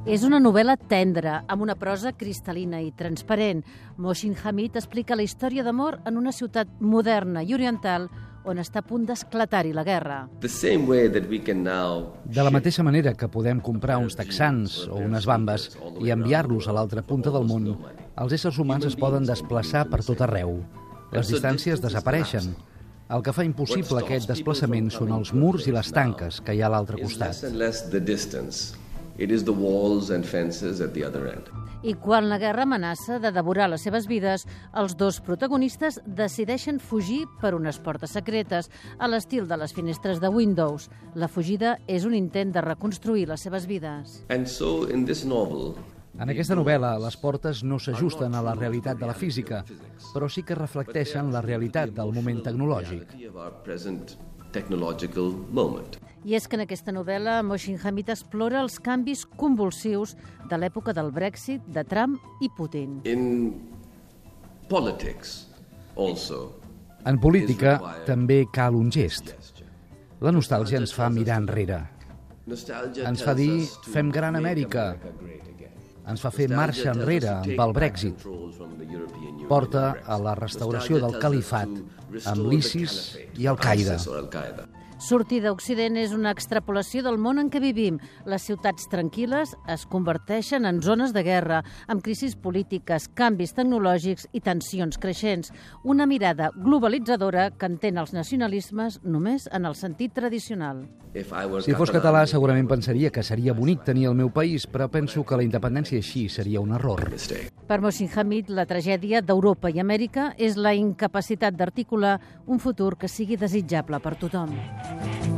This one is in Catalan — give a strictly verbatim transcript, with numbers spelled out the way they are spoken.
És una novel·la tendra, amb una prosa cristal·lina i transparent. Mohsin Hamid explica la història d'amor en una ciutat moderna i oriental on està a punt d'esclatar-hi la guerra. De la mateixa manera que podem comprar uns texans o unes bambes i enviar-los a l'altra punta del món, els éssers humans es poden desplaçar per tot arreu. Les distàncies desapareixen. El que fa impossible aquest desplaçament són els murs i les tanques que hi ha a l'altre costat. I quan la guerra amenaça de devorar les seves vides, els dos protagonistes decideixen fugir per unes portes secretes, a l'estil de les finestres de Windows. La fugida és un intent de reconstruir les seves vides. En aquesta novel·la, les portes no s'ajusten a la realitat de la física, però sí que reflecteixen la realitat del moment tecnològic. I és que en aquesta novel·la Mohsin Hamid explora els canvis convulsius de l'època del Brexit, de Trump i Putin. En política també cal un gest. La nostàlgia ens fa mirar enrere. Ens fa dir, fem gran Amèrica. Ens fa fer marxa enrere amb el Brexit. Porta a la restauració del califat amb l'ISIS i Al-Qaeda. Sortir d'Occident és una extrapolació del món en què vivim. Les ciutats tranquil·les es converteixen en zones de guerra, amb crisis polítiques, canvis tecnològics i tensions creixents. Una mirada globalitzadora que entén els nacionalismes només en el sentit tradicional. Si fos català, segurament pensaria que seria bonic tenir el meu país, però penso que la independència així seria un error. Per Mohsin Hamid, la tragèdia d'Europa i Amèrica és la incapacitat d'articular un futur que sigui desitjable per tothom.